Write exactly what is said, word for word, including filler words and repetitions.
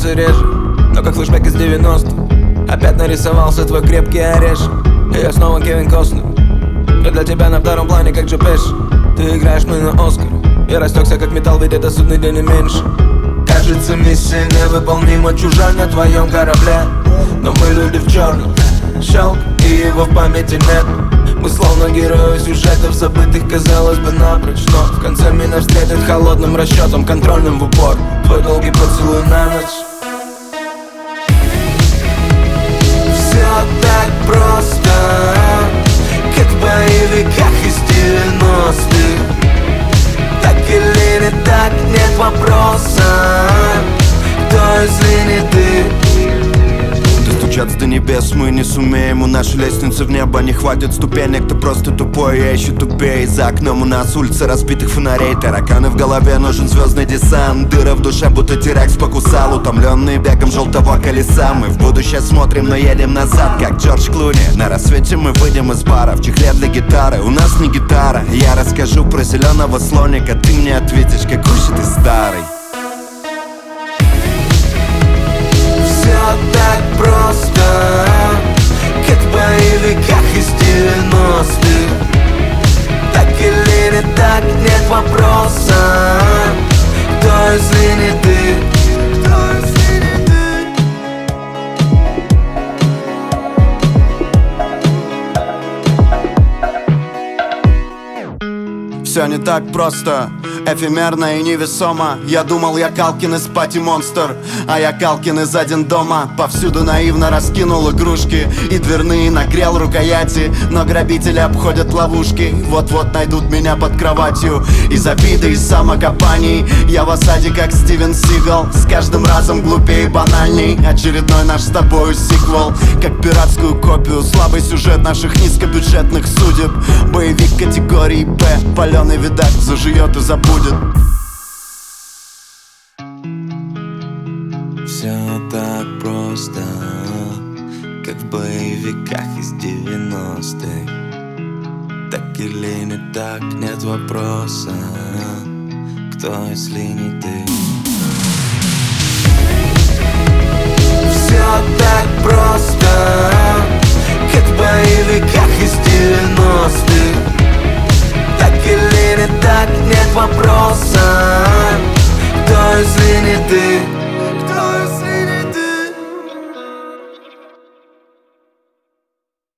становится реже, но как флешбэк из девяностых опять нарисовался твой крепкий орешек. И я снова Кевин Костнер, я для тебя на втором плане, как Джо Пеши. Ты играешь мне на Оскар, я растекся как металл, ведь это судный день и меньше. Кажется, миссия невыполнима, чужой на твоем корабле, но мы люди в черном. Щелк, и его в памяти нет. Мы словно герои сюжетов, забытых, казалось бы, напрочь. Но в конце меня встретит холодным расчетом, контрольным в упор. Твой долгий поцелуй на ночь. Все так просто, как в боевиках из девяностых. Так или не так, нет вопроса, кто если не ты? Достучаться до небес мы не сумеем, у нашей лестницы в небо не хватит ступенек. Ты просто тупой, я еще тупее. За окном у нас улица разбитых фонарей, тараканы в голове, нужен звездный десант. Дыра в душе, будто теракс покусал, утомленные бегом желтого колеса. Мы в будущее смотрим, но едем назад, как Джордж Клуни. На рассвете мы выйдем из бара в чехле для гитары. У нас не гитара, я расскажу про зеленого слоника, ты мне ответишь, какой же ты старый. Все так просто, как в боевиках из девяностых. Так или не так, нет вопроса, кто если не ты? Кто если не ты? Все не так просто, эфемерно и невесомо. Я думал, я Калкин из Пати Монстр, а я Калкин из Один дома. Повсюду наивно раскинул игрушки и дверные нагрел рукояти. Но грабители обходят ловушки, вот-вот найдут меня под кроватью. Из обиды, из самокопаний я в осаде, как Стивен Сигал. С каждым разом глупее и банальней очередной наш с тобою сиквел. Как пиратскую копию, слабый сюжет наших низкобюджетных судеб. Боевик категории Б, паленый видак зажует и забудет. Все так просто, как в боевиках из девяностых. Так или не так, нет вопроса, кто если не ты? Все так просто.